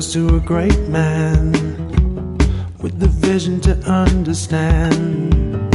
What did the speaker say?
goes to a great man with the vision to understand